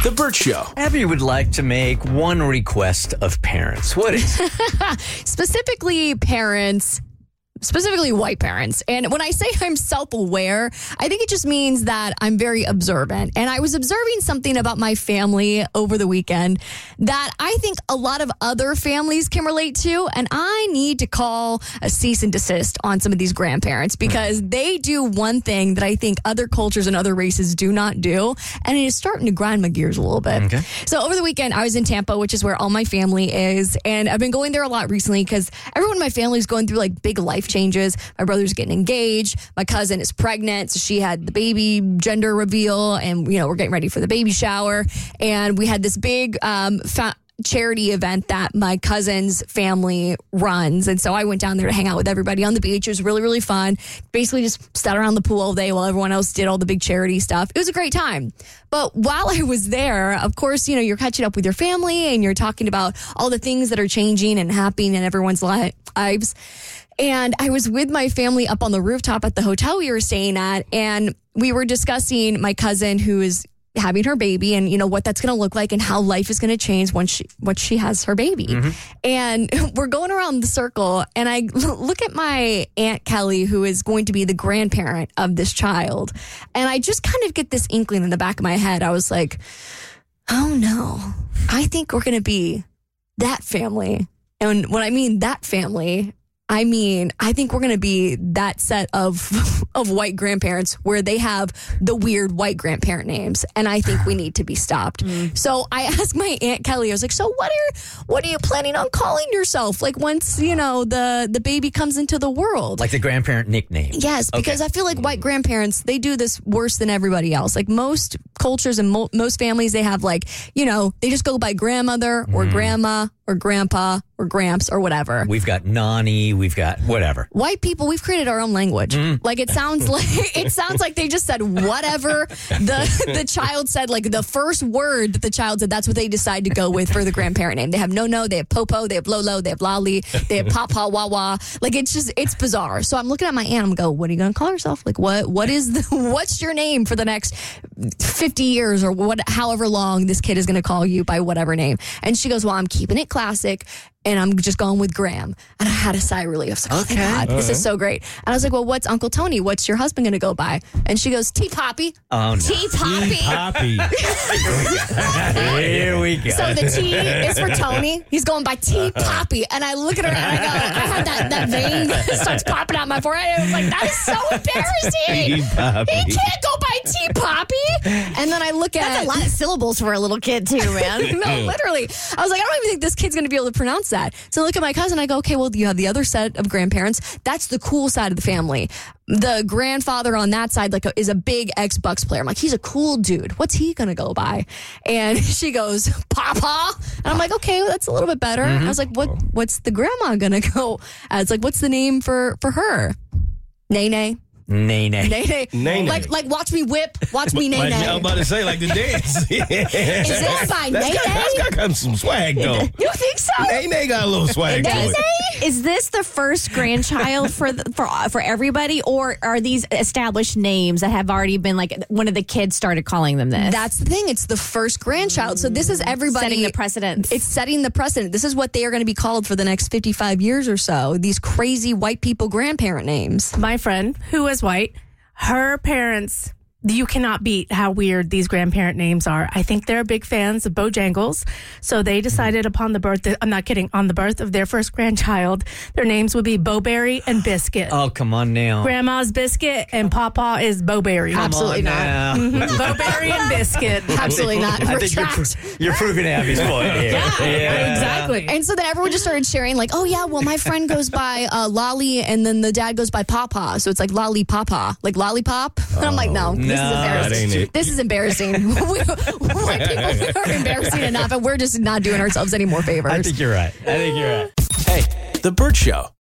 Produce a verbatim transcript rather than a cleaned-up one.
The Burt Show. Abby would like to make one request of parents. What is it? Specifically parents, specifically white parents. And when I say I'm self-aware, I think it just means that I'm very observant. And I was observing something about my family over the weekend that I think a lot of other families can relate to. And I need to call a cease and desist on some of these grandparents because they do one thing that I think other cultures and other races do not do. And it is starting to grind my gears a little bit. Okay. So over the weekend, I was in Tampa, which is where all my family is. And I've been going there a lot recently because everyone in my family is going through like big life changes. My brother's getting engaged. My cousin is pregnant. So she had the baby gender reveal and, you know, we're getting ready for the baby shower. And we had this big um, fa- charity event that my cousin's family runs. And so I went down there to hang out with everybody on the beach. It was really, really fun. Basically just sat around the pool all day while everyone else did all the big charity stuff. It was a great time. But while I was there, of course, you know, you're catching up with your family and you're talking about all the things that are changing and happening in everyone's li- lives. And I was with my family up on the rooftop at the hotel we were staying at. And we were discussing my cousin who is having her baby and, you know, what that's going to look like and how life is going to change once she, once she has her baby. Mm-hmm. And we're going around the circle and I look at my Aunt Kelly, who is going to be the grandparent of this child. And I just kind of get this inkling in the back of my head. I was like, oh no, I think we're going to be that family. And when I mean that family, I mean, I think we're going to be that set of of white grandparents where they have the weird white grandparent names. And I think we need to be stopped. Mm. So I asked my Aunt Kelly, I was like, so what are what are you planning on calling yourself? Like once, you know, the, the baby comes into the world. Like the grandparent nickname. Yes, because okay. I feel like white grandparents, they do this worse than everybody else. Like most cultures and mo- most families, they have like, you know, they just go by grandmother or mm. grandma or grandpa or gramps or whatever. We've got nanny, we've got whatever. White people, we've created our own language. Mm. Like it sounds like it sounds like they just said whatever the the child said, like the first word that the child said, that's what they decide to go with for the grandparent name. They have no no, they have popo, they have lolo, they have lolly, they have papa, wawa. Like it's just it's bizarre. So I'm looking at my aunt, I'm go, what are you gonna call yourself? Like what what is the what's your name for the next fifty years or what however long this kid is gonna call you by whatever name? And she goes, well, I'm keeping it classic. And I'm just going with Graham. And I had a sigh of relief. I was like, oh, thank God, this is so great. And I was like, well, what's Uncle Tony? What's your husband going to go by? And she goes, T Poppy. Oh, no. T Poppy. T Poppy. Here we go. So the T is for Tony. He's going by T Poppy. And I look at her and I go, I had that, that vein that starts popping out my forehead. I was like, that is so embarrassing. He can't go by T Poppy. And then I look at That's a lot of syllables for a little kid, too, man. No, literally. I was like, I don't even think this kid's going to be able to pronounce that. So I look at my cousin, I go, okay, well, you have the other set of grandparents. That's the cool side of the family. The grandfather on that side like is a big ex-Bucks player. I'm like, he's a cool dude. What's he going to go by? And she goes, Papa. And I'm like, okay, well, that's a little bit better. Mm-hmm. I was like, what? What's the grandma going to go as? Like, what's the name for, for her? Nene. Nay, nay. Nay, nay. Nay, nay. Like, like, watch me whip, watch me nay, Like, nay. I was about to say, like the dance. Is this by That's nay, got, that's nay? got kind of some swag, though. You think so? Nay, nay got a little swag to Is, it. is this the first grandchild for the, for for everybody, or are these established names that have already been like one of the kids started calling them this? That's the thing. It's the first grandchild. So this is everybody. Setting the precedent. It's setting the precedent. This is what they are going to be called for the next fifty-five years or so. These crazy white people grandparent names. My friend, who is white, her parents, you cannot beat how weird these grandparent names are. I think they're big fans of Bojangles. So they decided upon the birth, I'm not kidding, on the birth of their first grandchild, their names would be Bowberry and Biscuit. Oh, come on now. Grandma's Biscuit and Papa is Bowberry. Come Absolutely on not. now. Mm-hmm. Bowberry and Biscuit. Absolutely not. I think you're, Retract. pro- you're proving Abby's point here. Yeah, Yeah. exactly. And so then everyone just started sharing, like, oh, yeah, well, my friend goes by uh, Lolly, and then the dad goes by Papa. So it's like Lolly Papa, like Lollipop. And I'm like, no, this no, is that embarrassing. ain't it. This is embarrassing. we, white people are embarrassing enough, and we're just not doing ourselves any more favors. I think you're right. I think you're right. Hey, The Burt Show.